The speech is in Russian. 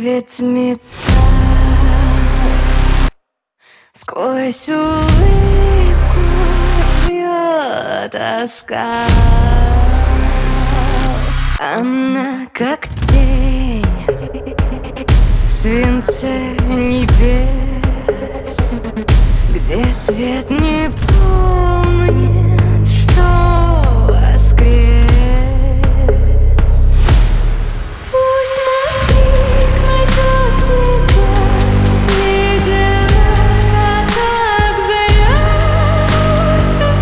ведь металл. Сквозь улыбку бьет тоска. Она как тень в свинце